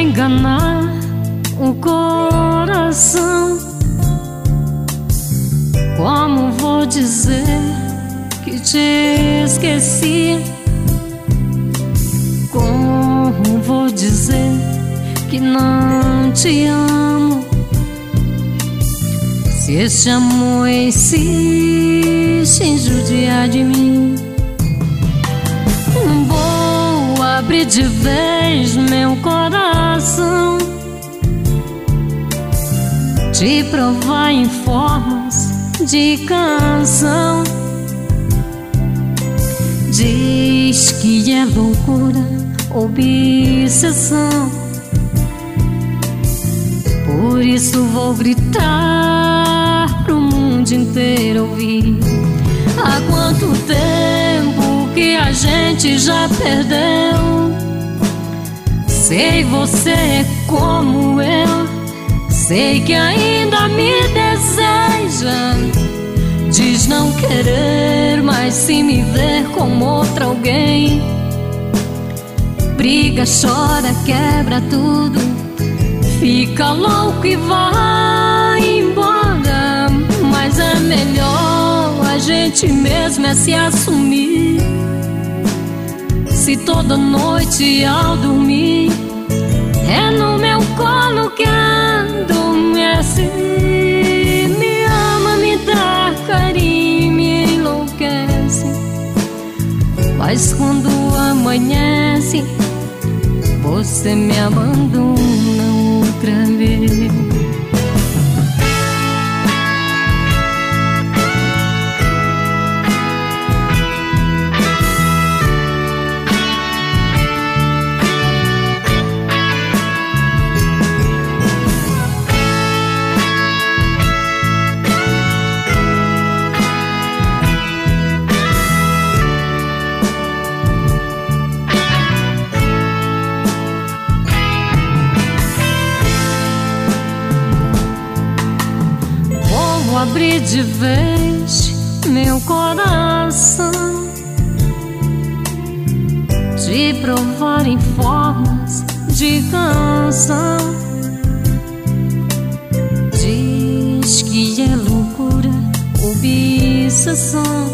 enganar o coração. Como vou dizer que te esqueci? Como vou dizer que não te amo? Se este amor insiste em judiar de mim, vou abrir de vez meu coração, te provar em formas de canção. Diz que é loucura, obsessão, por isso vou gritar pro mundo inteiro ouvir. Há quanto tempo que a gente já perdeu? Sei, você é como eu, sei que ainda me deseja. Diz não querer mais se me ver com outra alguém. Briga, chora, quebra tudo, fica louco e vai embora. Mas é melhor a gente mesmo é se assumir. Se toda noite ao dormir é no meu colo que adormece, me ama, me dá carinho, me enlouquece. Mas quando amanhece, você me abandona outra vez. Vou abrir de vez meu coração, te provar em formas de canção. Diz que é loucura, obsessão,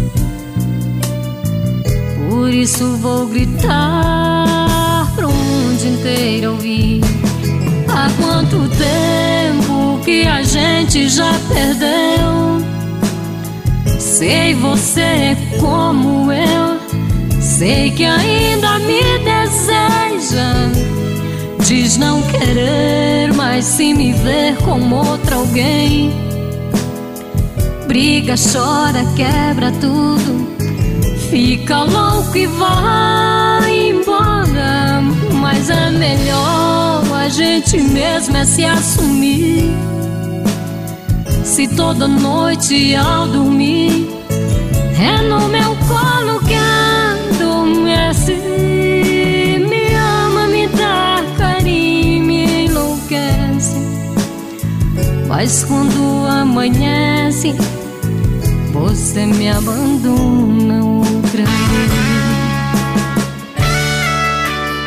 por isso vou gritar pro mundo inteiro ouvir. Há quanto tempo que a gente já perdeu? Sei, você é como eu, sei que ainda me deseja. Diz não querer mais se me ver com outra alguém. Briga, chora, quebra tudo, fica louco e vai embora. Mas é melhor a gente mesmo é se assumir. Se toda noite ao dormir é no meu colo que adormece, me ama, me dá carinho, me enlouquece. Mas quando amanhece, você me abandona outra vez.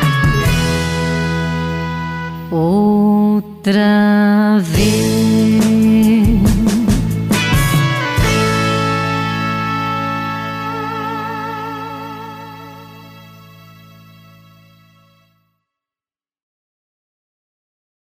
Outra vez.